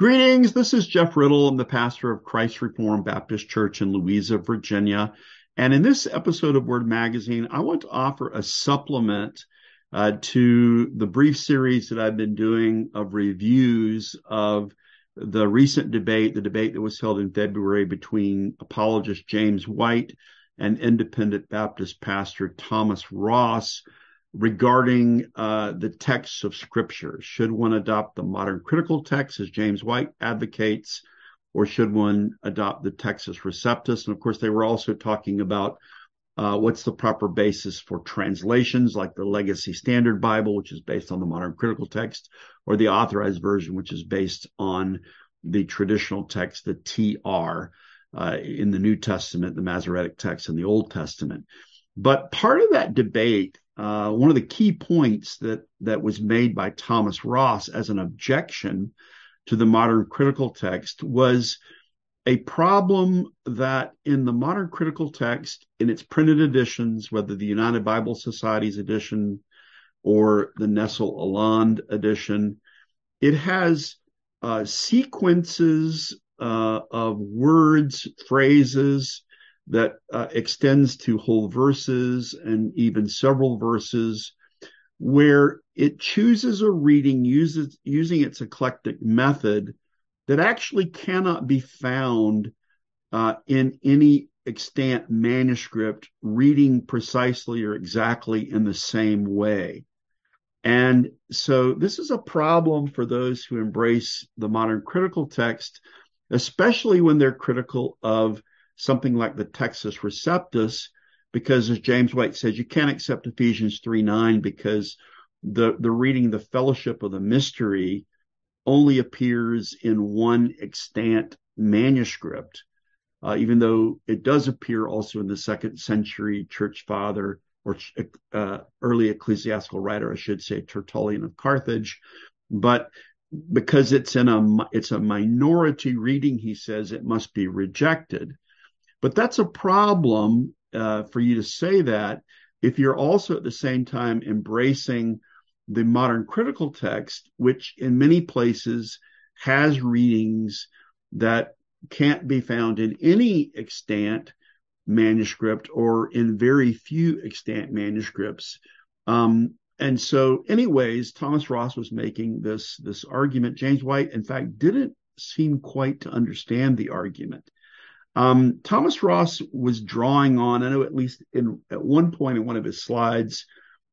Greetings. This is Jeff Riddle. I'm the pastor of Christ Reformed Baptist Church in Louisa, Virginia. And in this episode of Word Magazine, I want to offer a supplement to the brief series that I've been doing of reviews of the recent debate, the debate that was held in February between apologist James White and independent Baptist pastor Thomas Ross regarding the texts of Scripture. Should one adopt the modern critical text, as James White advocates, or should one adopt the Textus Receptus? And of course, they were also talking about what's the proper basis for translations, like the Legacy Standard Bible, which is based on the modern critical text, or the Authorized Version, which is based on the traditional text, the TR, in the New Testament, the Masoretic text in the Old Testament. But part of that debate, one of the key points that was made by Thomas Ross as an objection to the modern critical text was a problem that in the modern critical text, in its printed editions, whether the United Bible Society's edition or the Nestle-Aland edition, it has sequences of words, phrases, that extends to whole verses and even several verses, where it chooses a reading using its eclectic method that actually cannot be found in any extant manuscript reading precisely or exactly in the same way. And so this is a problem for those who embrace the modern critical text, especially when they're critical of something like the Textus Receptus, because as James White says, you can't accept Ephesians 3:9 because the reading, the fellowship of the mystery, only appears in one extant manuscript, even though it does appear also in the second century church father or early ecclesiastical writer, I should say, Tertullian of Carthage. But because it's a minority reading, he says, it must be rejected. But that's a problem for you to say that if you're also at the same time embracing the modern critical text, which in many places has readings that can't be found in any extant manuscript or in very few extant manuscripts. And so anyways, Thomas Ross was making this argument. James White, in fact, didn't seem quite to understand the argument. Thomas Ross was drawing on, I know at least at one point in one of his slides,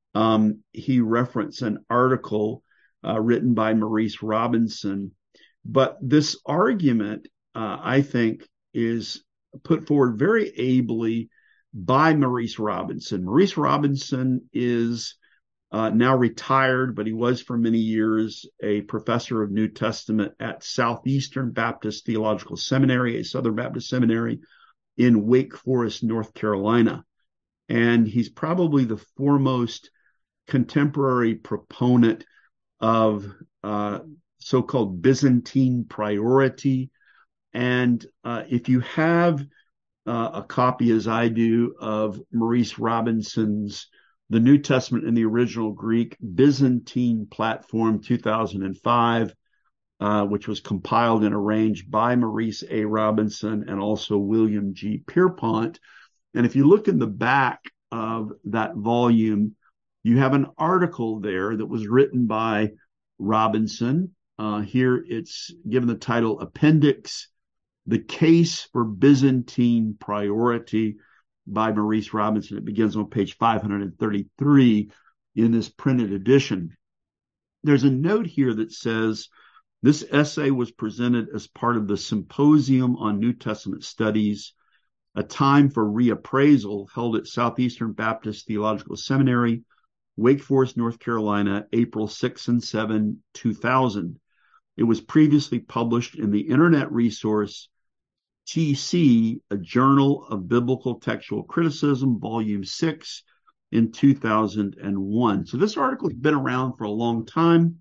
he referenced an article written by Maurice Robinson. But this argument, I think, is put forward very ably by Maurice Robinson. Maurice Robinson is now retired, but he was for many years a professor of New Testament at Southeastern Baptist Theological Seminary, a Southern Baptist seminary in Wake Forest, North Carolina. And he's probably the foremost contemporary proponent of so-called Byzantine priority. And if you have a copy, as I do, of Maurice Robinson's The New Testament in the Original Greek, Byzantine Platform 2005, which was compiled and arranged by Maurice A. Robinson and also William G. Pierpont. And if you look in the back of that volume, you have an article there that was written by Robinson. Here it's given the title Appendix, The Case for Byzantine Priority, by Maurice Robinson. It begins on page 533 in this printed edition. There's a note here that says, this essay was presented as part of the Symposium on New Testament Studies, a time for reappraisal, held at Southeastern Baptist Theological Seminary, Wake Forest, North Carolina, April 6 and 7, 2000. It was previously published in the internet resource TC, a Journal of Biblical Textual Criticism, Volume 6, in 2001. So this article has been around for a long time.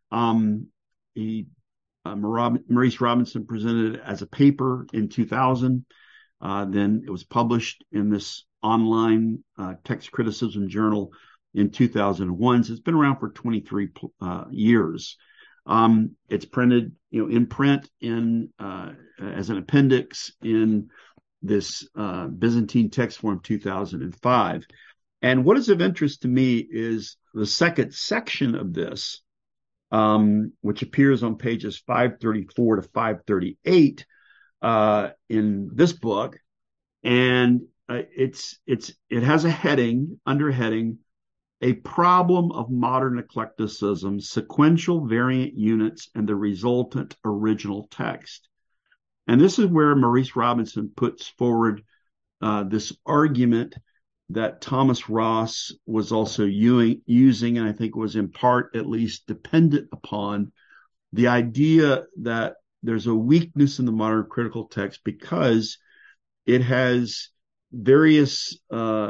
Maurice Robinson presented it as a paper in 2000. Then it was published in this online text criticism journal in 2001. So it's been around for 23 years. It's printed, in print as an appendix in this Byzantine text form 2005. And what is of interest to me is the second section of this, which appears on pages 534 to 538 in this book. And it has a underheading, a problem of modern eclecticism, sequential variant units, and the resultant original text. And this is where Maurice Robinson puts forward this argument that Thomas Ross was also using, and I think was in part at least dependent upon, the idea that there's a weakness in the modern critical text because it has various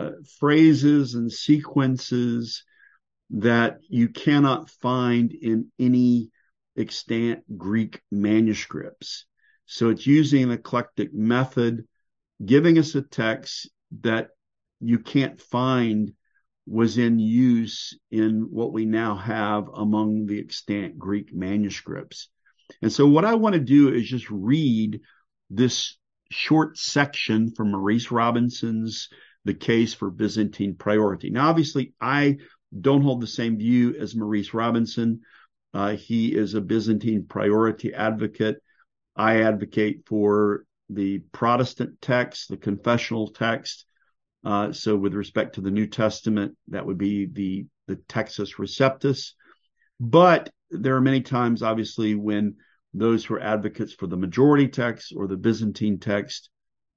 phrases and sequences that you cannot find in any extant Greek manuscripts. So it's using an eclectic method, giving us a text that you can't find was in use in what we now have among the extant Greek manuscripts. And so what I want to do is just read this short section from Maurice Robinson's The Case for Byzantine Priority. Now, obviously, I don't hold the same view as Maurice Robinson. He is a Byzantine priority advocate. I advocate for the Protestant text, the confessional text. So with respect to the New Testament, that would be the Textus Receptus. But there are many times, obviously, when those who are advocates for the majority text or the Byzantine text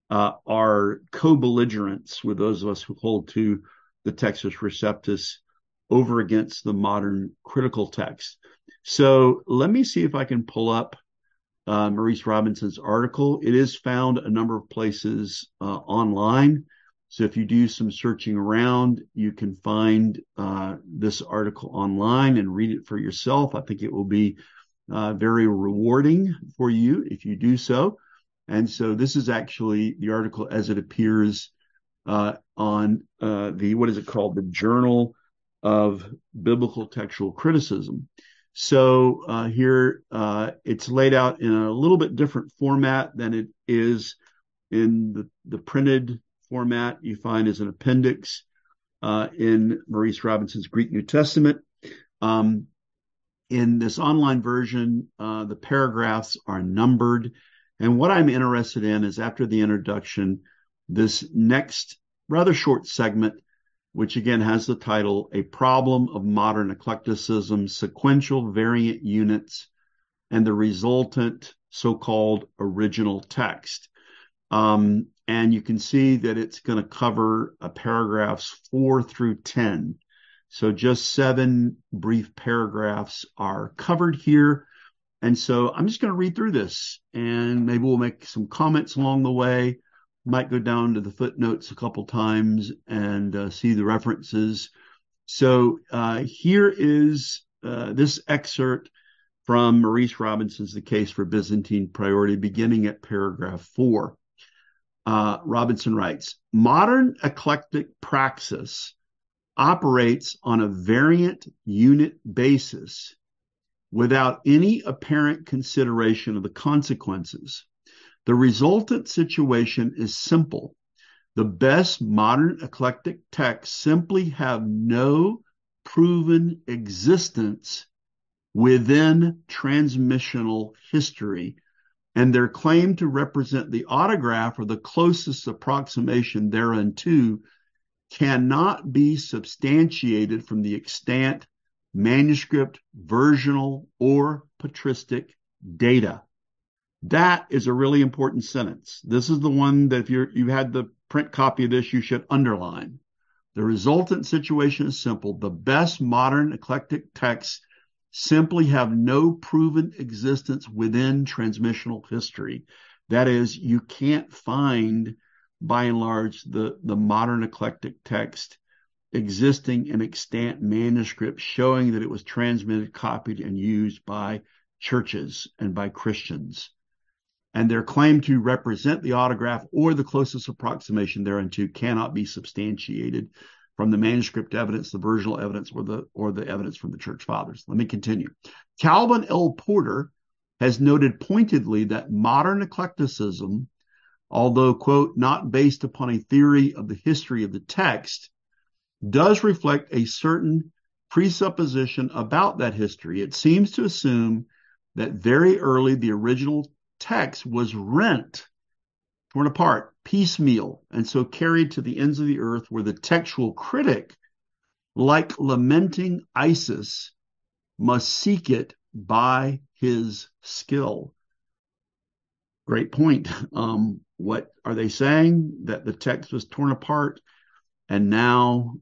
are co-belligerents with those of us who hold to the Textus Receptus over against the modern critical text. So let me see if I can pull up Maurice Robinson's article. It is found a number of places online. So if you do some searching around, you can find this article online and read it for yourself. I think it will be very rewarding for you if you do so. And so this is actually the article as it appears on what is it called? The Journal of Biblical Textual Criticism. So here it's laid out in a little bit different format than it is in the printed format you find as an appendix in Maurice Robinson's Greek New Testament. In this online version, the paragraphs are numbered. And what I'm interested in is, after the introduction, this next rather short segment, which again has the title, A Problem of Modern Eclecticism, Sequential Variant Units, and the Resultant So-Called Original Text. And you can see that it's going to cover paragraphs 4 through 10. So just 7 brief paragraphs are covered here. And so I'm just going to read through this, and maybe we'll make some comments along the way. Might go down to the footnotes a couple times and see the references. So here is this excerpt from Maurice Robinson's The Case for Byzantine Priority, beginning at paragraph 4. Robinson writes, modern eclectic praxis operates on a variant unit basis without any apparent consideration of the consequences. The resultant situation is simple. The best modern eclectic texts simply have no proven existence within transmissional history, and their claim to represent the autograph or the closest approximation thereunto cannot be substantiated from the extant manuscript, versional, or patristic data. That is a really important sentence. This is the one that if you had the print copy of this, you should underline. The resultant situation is simple. The best modern eclectic texts simply have no proven existence within transmissional history. That is, you can't find, by and large, the modern eclectic text existing in extant manuscript showing that it was transmitted, copied, and used by churches and by Christians. And their claim to represent the autograph or the closest approximation thereunto cannot be substantiated from the manuscript evidence, the versional evidence, or the evidence from the church fathers. Let me continue. Calvin L. Porter has noted pointedly that modern eclecticism, although, quote, not based upon a theory of the history of the text, does reflect a certain presupposition about that history. It seems to assume that very early the original text was rent, torn apart, piecemeal, and so carried to the ends of the earth, where the textual critic, like lamenting Isis, must seek it by his skill. Great point. What are they saying? That the text was torn apart, and now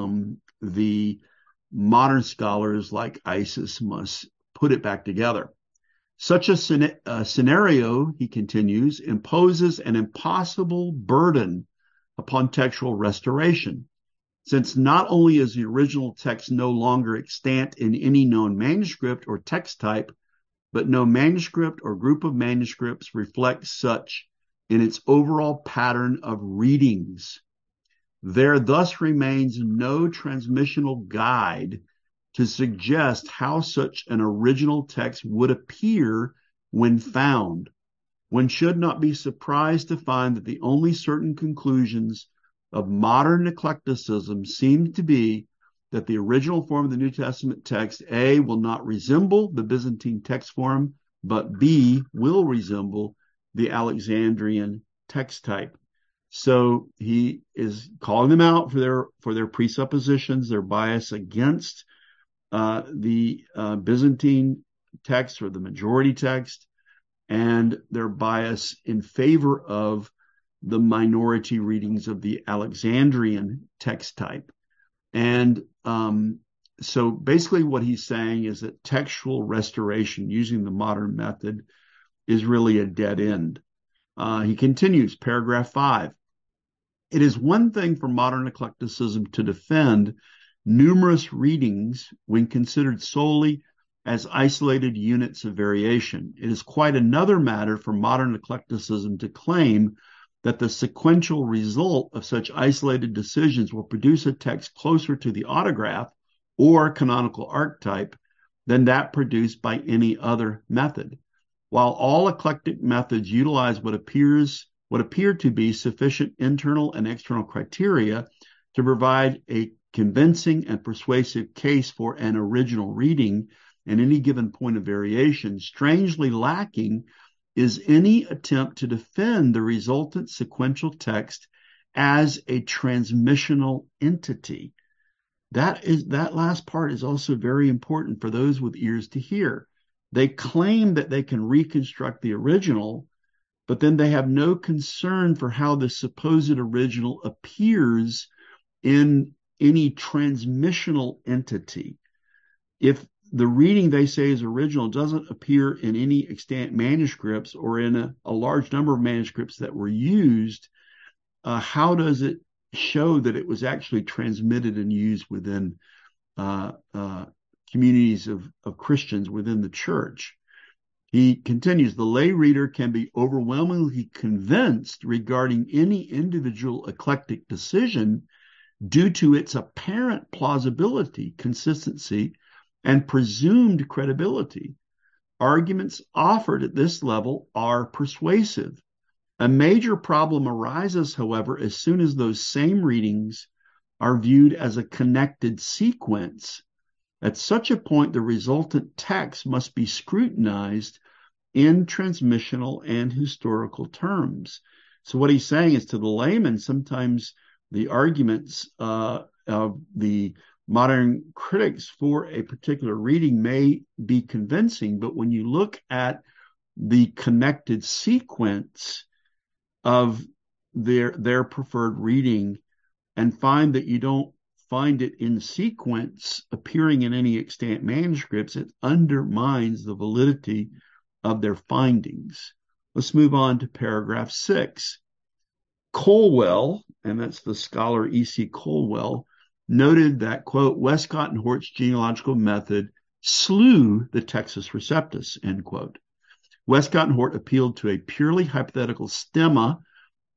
the modern scholars like Isis must put it back together. Such a scenario, he continues, imposes an impossible burden upon textual restoration, since not only is the original text no longer extant in any known manuscript or text type, but no manuscript or group of manuscripts reflects such in its overall pattern of readings. There thus remains no transmissional guide to suggest how such an original text would appear when found. One should not be surprised to find that the only certain conclusions of modern eclecticism seem to be that the original form of the New Testament text, A, will not resemble the Byzantine text form, but B, will resemble the Alexandrian text type. So he is calling them out for their presuppositions, their bias against the Byzantine text or the majority text, and their bias in favor of the minority readings of the Alexandrian text type. And so basically what he's saying is that textual restoration using the modern method is really a dead end. He continues, paragraph 5. It is one thing for modern eclecticism to defend numerous readings when considered solely as isolated units of variation. It is quite another matter for modern eclecticism to claim that the sequential result of such isolated decisions will produce a text closer to the autograph or canonical archetype than that produced by any other method. While all eclectic methods utilize what appear to be sufficient internal and external criteria to provide a convincing and persuasive case for an original reading in any given point of variation, strangely lacking is any attempt to defend the resultant sequential text as a transmissional entity. That last part is also very important for those with ears to hear. They claim that they can reconstruct the original, but then they have no concern for how the supposed original appears in any transmissional entity. If the reading they say is original doesn't appear in any extant manuscripts or in a large number of manuscripts that were used, how does it show that it was actually transmitted and used within communities of Christians within the church? He continues, the lay reader can be overwhelmingly convinced regarding any individual eclectic decision due to its apparent plausibility, consistency, and presumed credibility. Arguments offered at this level are persuasive. A major problem arises, however, as soon as those same readings are viewed as a connected sequence. At such a point, the resultant text must be scrutinized in transmissional and historical terms. So what he's saying is, to the layman, sometimes the arguments of the modern critics for a particular reading may be convincing, but when you look at the connected sequence of their preferred reading and find that you don't find it in sequence appearing in any extant manuscripts, it undermines the validity of their findings. Let's move on to paragraph 6. Colwell, and that's the scholar E.C. Colwell, noted that, quote, Westcott and Hort's genealogical method slew the Textus Receptus, end quote. Westcott and Hort appealed to a purely hypothetical stemma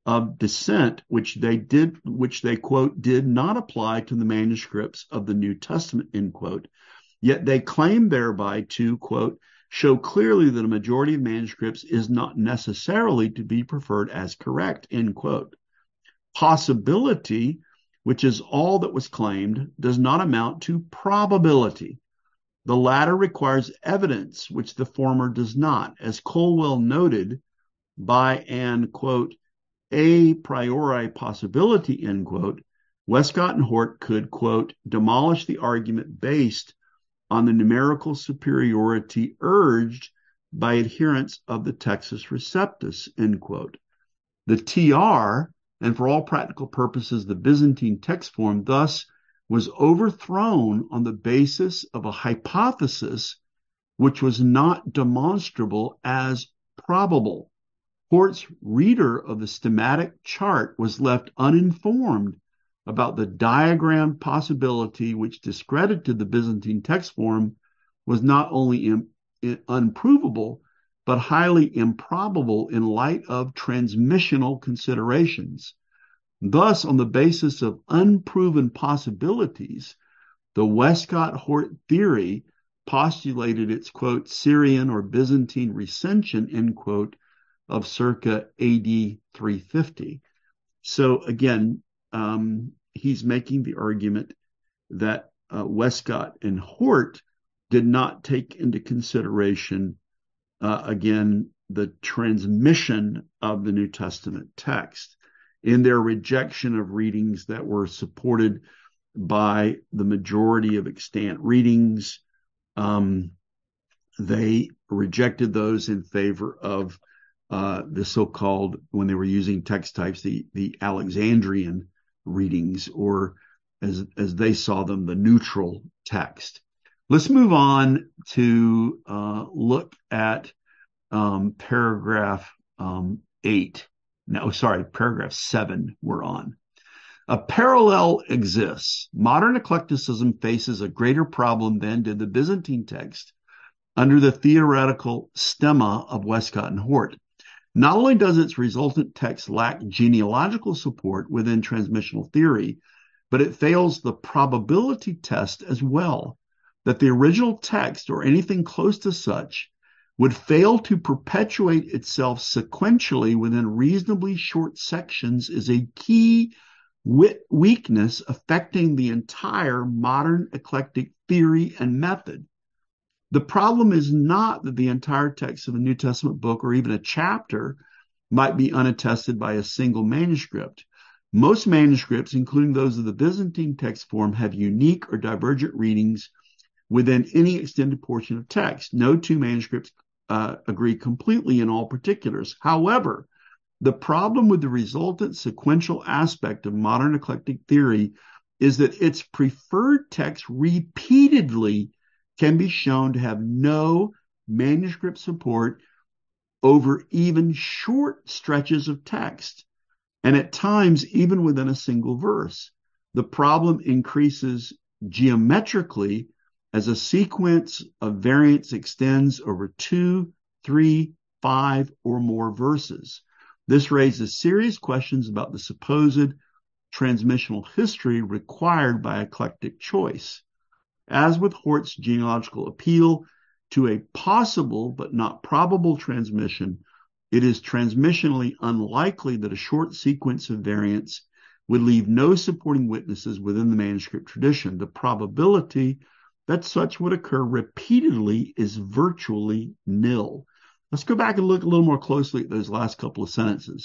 of dissent, which they quote, did not apply to the manuscripts of the New Testament, end quote. Yet they claim thereby to, quote, show clearly that a majority of manuscripts is not necessarily to be preferred as correct, end quote. Possibility, which is all that was claimed, does not amount to probability. The latter requires evidence, which the former does not. As Colwell noted, by an, quote, a priori possibility, end quote, Westcott and Hort could, quote, demolish the argument based on the numerical superiority urged by adherents of the Textus Receptus, end quote. The TR, and for all practical purposes, the Byzantine text form, thus was overthrown on the basis of a hypothesis which was not demonstrable as probable. Hort's reader of the schematic chart was left uninformed about the diagrammed possibility which discredited the Byzantine text form was not only unprovable, but highly improbable in light of transmissional considerations. Thus, on the basis of unproven possibilities, the Westcott-Hort theory postulated its, quote, Syrian or Byzantine recension, end quote, of circa AD 350. So again, he's making the argument that Westcott and Hort did not take into consideration, again, the transmission of the New Testament text in their rejection of readings that were supported by the majority of extant readings. They rejected those in favor of the so-called, when they were using text types, the Alexandrian readings, or as they saw them, the neutral text. Let's move on to look at paragraph 7 we're on. A parallel exists. Modern eclecticism faces a greater problem than did the Byzantine text under the theoretical stemma of Westcott and Hort. Not only does its resultant text lack genealogical support within transmissional theory, but it fails the probability test as well. That the original text, or anything close to such, would fail to perpetuate itself sequentially within reasonably short sections is a key weakness affecting the entire modern eclectic theory and method. The problem is not that the entire text of a New Testament book or even a chapter might be unattested by a single manuscript. Most manuscripts, including those of the Byzantine text form, have unique or divergent readings within any extended portion of text. No two manuscripts agree completely in all particulars. However, the problem with the resultant sequential aspect of modern eclectic theory is that its preferred text repeatedly can be shown to have no manuscript support over even short stretches of text, and at times even within a single verse. The problem increases geometrically as a sequence of variants extends over 2, 3, 5, or more verses. This raises serious questions about the supposed transmissional history required by eclectic choice. As with Hort's genealogical appeal to a possible but not probable transmission, it is transmissionally unlikely that a short sequence of variants would leave no supporting witnesses within the manuscript tradition. The probability that such would occur repeatedly is virtually nil. Let's go back and look a little more closely at those last couple of sentences.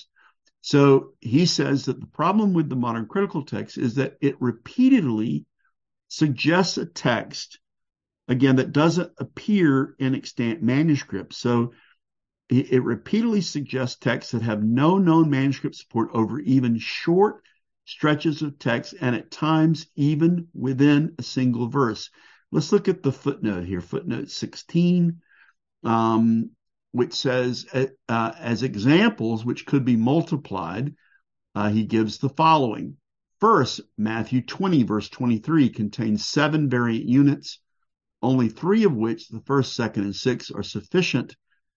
So he says that the problem with the modern critical text is that it repeatedly suggests a text, again, that doesn't appear in extant manuscripts. So it repeatedly suggests texts that have no known manuscript support over even short stretches of text, and at times even within a single verse. Let's look at the footnote here, footnote 16, which says, as examples which could be multiplied, he gives the following. First, Matthew 20, verse 23, contains 7 variant units, only 3 of which, the first, second, and sixth, are sufficient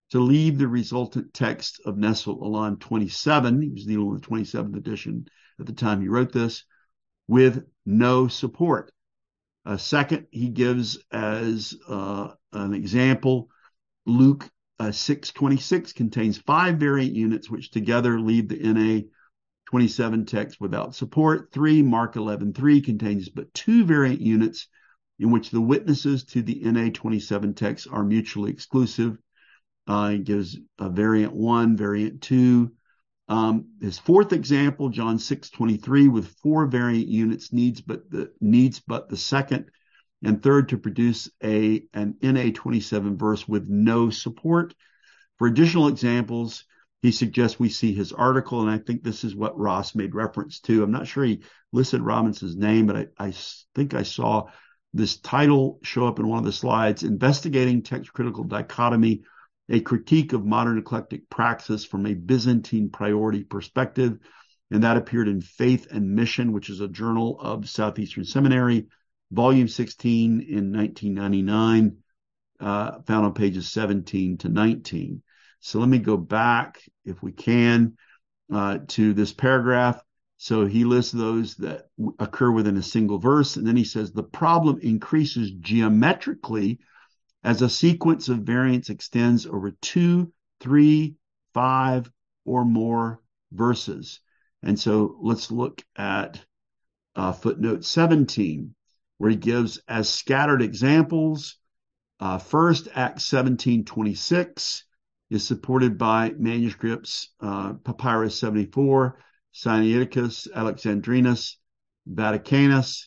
to leave the resultant text of Nestle Aland 27, he was dealing with the 27th edition at the time he wrote this, with no support. Second, he gives as an example, Luke 6:26 contains 5 variant units, which together leave the NA 27 text without support. 3, Mark 11:3 contains but 2 variant units in which the witnesses to the NA 27 text are mutually exclusive. He gives a variant 1, variant 2. His fourth example, John 6:23, with 4 variant units, needs but the second and third to produce an NA 27 verse with no support. For additional examples, he suggests we see his article, and I think this is what Ross made reference to. I'm not sure he listed Robinson's name, but I think I saw this title show up in one of the slides, Investigating Text Critical Dichotomy, a critique of modern eclectic praxis from a Byzantine priority perspective. And that appeared in Faith and Mission, which is a journal of Southeastern Seminary, volume 16 in 1999, found on pages 17 to 19. So let me go back, if we can, to this paragraph. So he lists those that occur within a single verse. And then he says, the problem increases geometrically as a sequence of variants extends over 2, 3, 5, or more verses. And so let's look at footnote 17, where he gives as scattered examples. First, Acts 17:26 is supported by manuscripts, Papyrus 74, Sinaiticus, Alexandrinus, Vaticanus,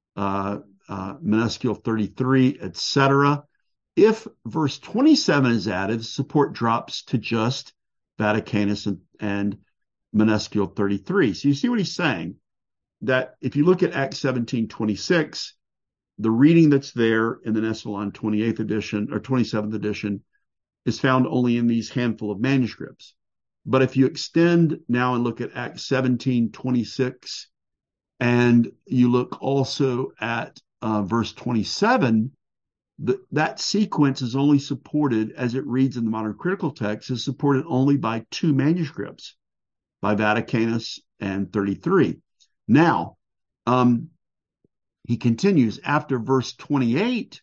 Minuscule 33, etc. If verse 27 is added, support drops to just Vaticanus and Minuscule 33. So you see what he's saying, that if you look at Acts 17:26, the reading that's there in the Nestle Aland 28th edition or 27th edition is found only in these handful of manuscripts. But if you extend now and look at Acts 17:26, and you look also at verse 27, that sequence is only supported, as it reads in the modern critical text, is supported only by 2 manuscripts, by Vaticanus and 33. Now, he continues, after verse 28,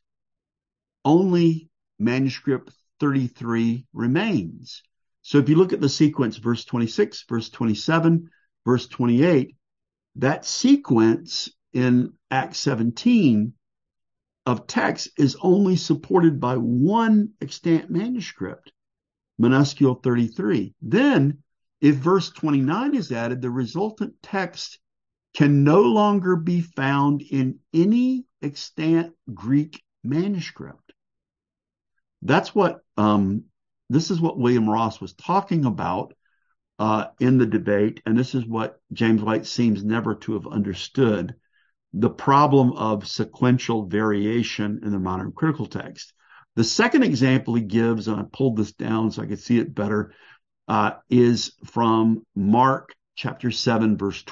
only manuscript 33 remains. So if you look at the sequence, verse 26, verse 27, verse 28, that sequence in Acts 17 of text is only supported by 1 extant manuscript, Minuscule 33. Then, if verse 29 is added, the resultant text can no longer be found in any extant Greek manuscript. That's what this is what William Ross was talking about in the debate, and this is what James White seems never to have understood: the problem of sequential variation in the modern critical text. The second example he gives, and I pulled this down so I could see it better, is from Mark chapter 7, verse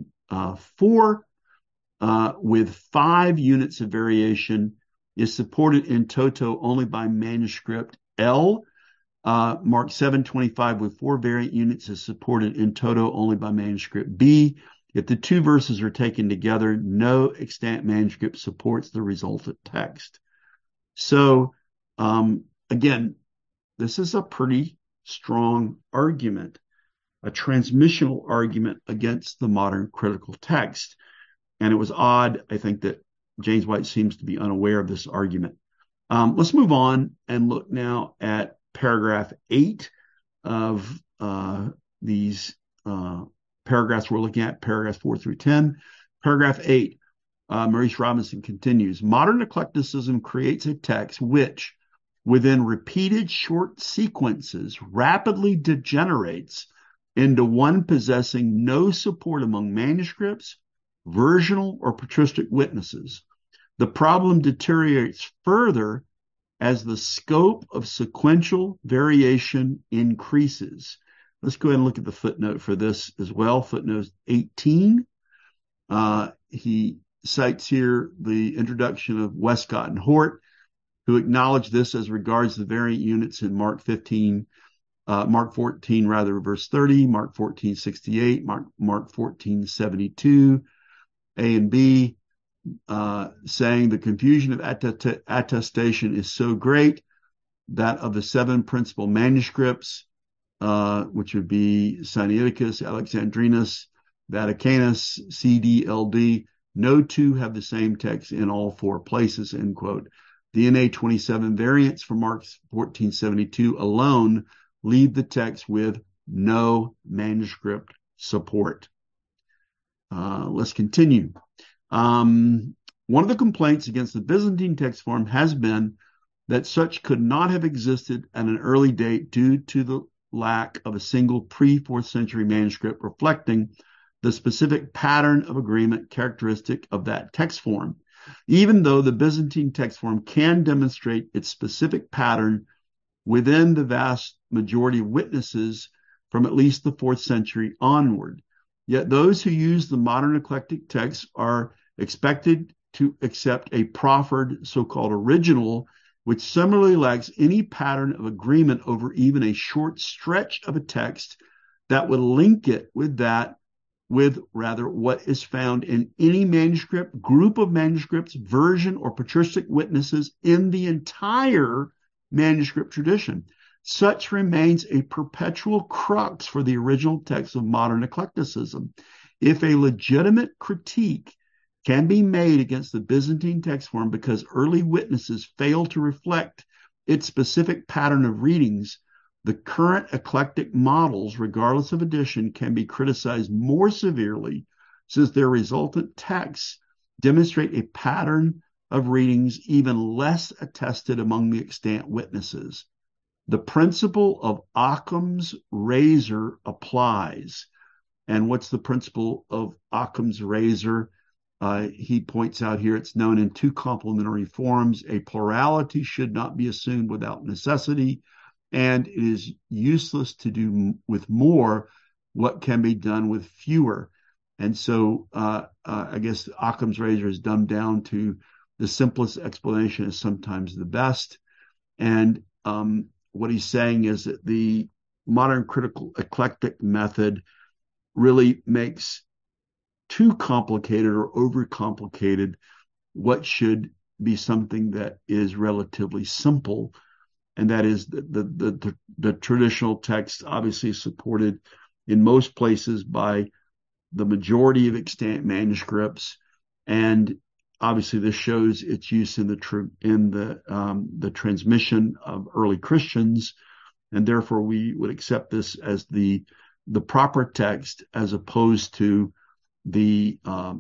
24, with 5 units of variation, is supported in toto only by manuscript L. Mark 7:25 with 4 variant units is supported in toto only by manuscript B. If the 2 verses are taken together, no extant manuscript supports the resultant text. So, again, this is a pretty strong argument, a transmissional argument against the modern critical text. And it was odd, I think, that James White seems to be unaware of this argument. Let's move on and look now at paragraph 8 of these paragraphs we're looking at, paragraphs 4 through 10. Paragraph 8, Maurice Robinson continues, modern eclecticism creates a text which, within repeated short sequences, rapidly degenerates into one possessing no support among manuscripts, versional, or patristic witnesses. The problem deteriorates further as the scope of sequential variation increases. Let's go ahead and look at the footnote for this as well. Footnote 18. He cites here the introduction of Westcott and Hort, who acknowledge this as regards the variant units in Mark 14, verse 30, Mark 14:68, Mark 14:72, A and B, saying the confusion of attestation is so great that of the 7 principal manuscripts, which would be Sinaiticus, Alexandrinus, Vaticanus, CDLD, no 2 have the same text in all 4 places, end quote. The NA 27 variants from Mark 14:72 alone leave the text with no manuscript support. Let's continue. One of the complaints against the Byzantine text form has been that such could not have existed at an early date due to the lack of a single pre-4th century manuscript reflecting the specific pattern of agreement characteristic of that text form. Even though the Byzantine text form can demonstrate its specific pattern within the vast majority of witnesses from at least the 4th century onward, yet those who use the modern eclectic text are expected to accept a proffered so-called original, which similarly lacks any pattern of agreement over even a short stretch of a text that would link it with what is found in any manuscript, group of manuscripts, version, or patristic witnesses in the entire manuscript tradition. Such remains a perpetual crux for the original text of modern eclecticism. If a legitimate critique can be made against the Byzantine text form because early witnesses fail to reflect its specific pattern of readings, the current eclectic models, regardless of edition, can be criticized more severely since their resultant texts demonstrate a pattern of readings even less attested among the extant witnesses. The principle of Occam's razor applies. And what's the principle of Occam's razor? He points out here it's known in 2 complementary forms. A plurality should not be assumed without necessity, and it is useless to do with more what can be done with fewer. And so I guess Occam's razor is dumbed down to the simplest explanation is sometimes the best. And what he's saying is that the modern critical eclectic method really makes too complicated or overcomplicated what should be something that is relatively simple, and that is the traditional text, obviously supported in most places by the majority of extant manuscripts, and obviously this shows its use in the transmission of early Christians, and therefore we would accept this as the proper text as opposed to the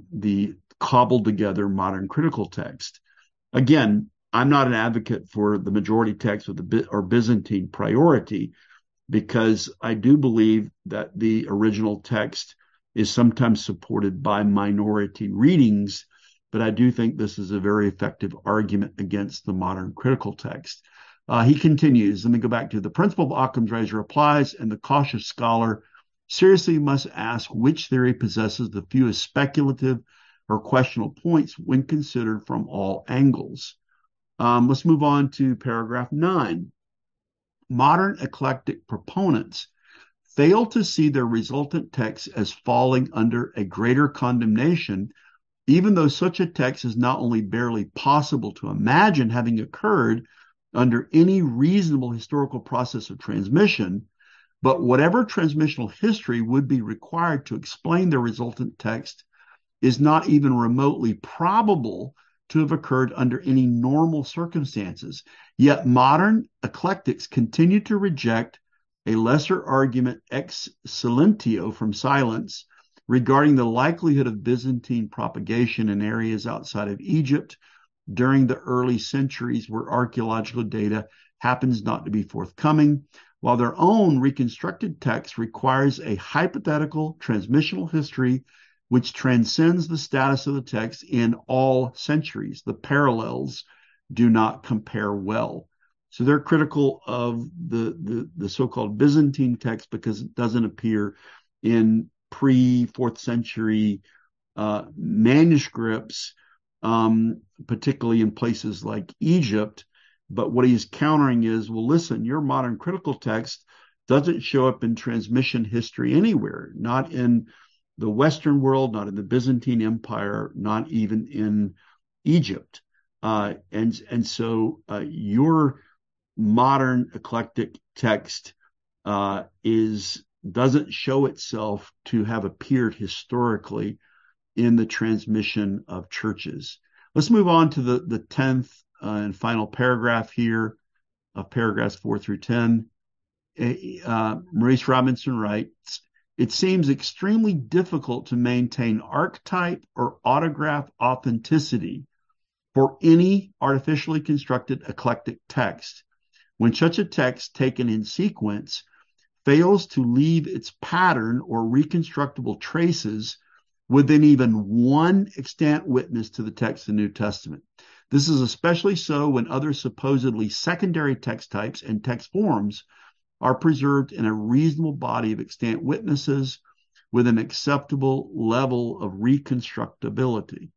cobbled together modern critical text. Again, I'm not an advocate for the majority text or Byzantine priority, because I do believe that the original text is sometimes supported by minority readings, but I do think this is a very effective argument against the modern critical text. He continues, let me go back to the principle of Occam's razor applies, and the cautious scholar seriously must ask which theory possesses the fewest speculative or questionable points when considered from all angles. Let's move on to paragraph 9. Modern eclectic proponents fail to see their resultant text as falling under a greater condemnation, even though such a text is not only barely possible to imagine having occurred under any reasonable historical process of transmission, but whatever transmissional history would be required to explain the resultant text is not even remotely probable to have occurred under any normal circumstances. Yet modern eclectics continue to reject a lesser argument ex silentio from silence regarding the likelihood of Byzantine propagation in areas outside of Egypt during the early centuries where archaeological data happens not to be forthcoming, while their own reconstructed text requires a hypothetical transmissional history which transcends the status of the text in all centuries. The parallels do not compare well. So they're critical of the so-called Byzantine text because it doesn't appear in pre-4th century manuscripts, particularly in places like Egypt. But what he's countering is, well, listen, your modern critical text doesn't show up in transmission history anywhere, not in the Western world, not in the Byzantine Empire, not even in Egypt. So your modern eclectic text doesn't show itself to have appeared historically in the transmission of churches. Let's move on to the 10th and final paragraph here, of paragraphs 4 through 10. Maurice Robinson writes, it seems extremely difficult to maintain archetype or autograph authenticity for any artificially constructed eclectic text when such a text taken in sequence fails to leave its pattern or reconstructible traces within even one extant witness to the text of the New Testament. This is especially so when other supposedly secondary text types and text forms are preserved in a reasonable body of extant witnesses with an acceptable level of reconstructability.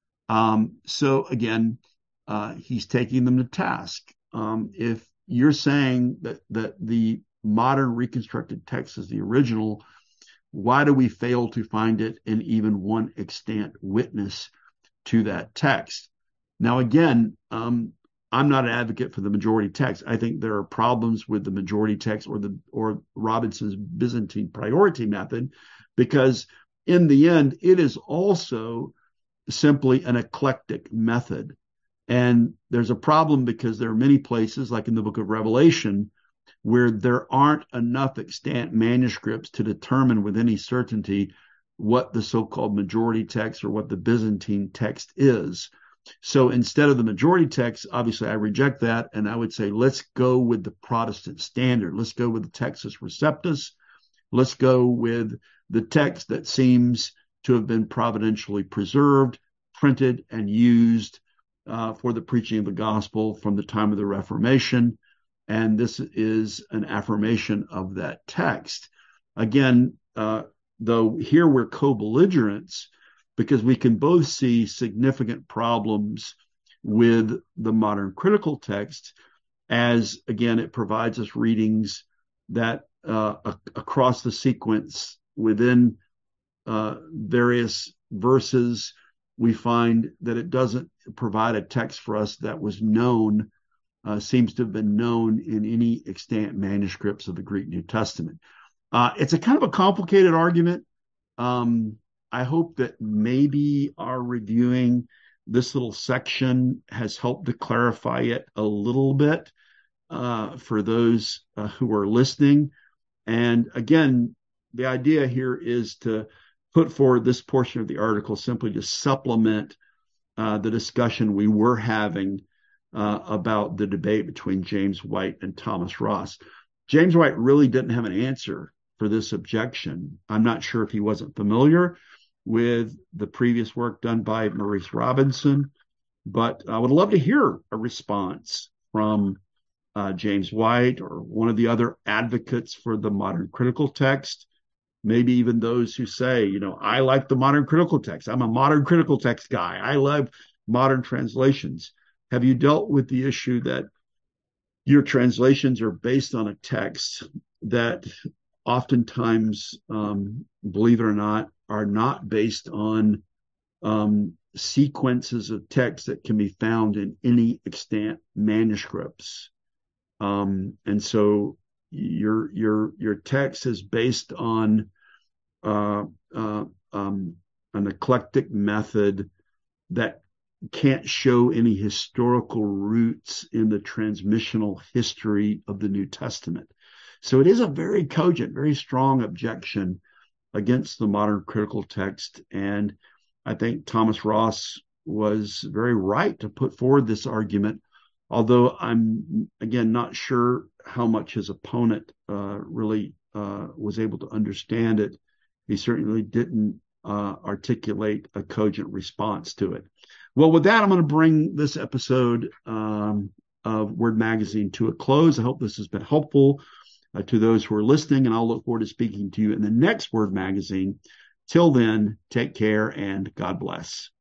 So again, he's taking them to task. If you're saying that the modern reconstructed text is the original, why do we fail to find it in even one extant witness to that text? Now, again, I'm not an advocate for the majority text. I think there are problems with the majority text or Robinson's Byzantine priority method, because in the end, it is also simply an eclectic method. And there's a problem because there are many places, like in the book of Revelation, where there aren't enough extant manuscripts to determine with any certainty what the so-called majority text or what the Byzantine text is. So instead of the majority text, obviously I reject that, and I would say let's go with the Protestant standard. Let's go with the Textus Receptus. Let's go with the text that seems to have been providentially preserved, printed, and used for the preaching of the gospel from the time of the Reformation. And this is an affirmation of that text. Again, though here we're co-belligerents, because we can both see significant problems with the modern critical text, as, again, it provides us readings that across the sequence within various verses, we find that it doesn't provide a text for us that was known, seems to have been known in any extant manuscripts of the Greek New Testament. It's a kind of a complicated argument. I hope that maybe our reviewing this little section has helped to clarify it a little bit for those who are listening. And again, the idea here is to put forward this portion of the article simply to supplement the discussion we were having about the debate between James White and Thomas Ross. James White really didn't have an answer for this objection. I'm not sure if he wasn't familiar with the previous work done by Maurice Robinson, but I would love to hear a response from James White or one of the other advocates for the modern critical text, maybe even those who say, I like the modern critical text. I'm a modern critical text guy. I love modern translations. Have you dealt with the issue that your translations are based on a text that oftentimes, believe it or not, are not based on sequences of text that can be found in any extant manuscripts? And so your text is based on an eclectic method that can't show any historical roots in the transmissional history of the New Testament. So it is a very cogent, very strong objection against the modern critical text. And I think Thomas Ross was very right to put forward this argument, although I'm, again, not sure how much his opponent really was able to understand it. He certainly didn't articulate a cogent response to it. Well, with that, I'm going to bring this episode of Word Magazine to a close. I hope this has been helpful to those who are listening, and I'll look forward to speaking to you in the next Word Magazine. Till then, take care and God bless.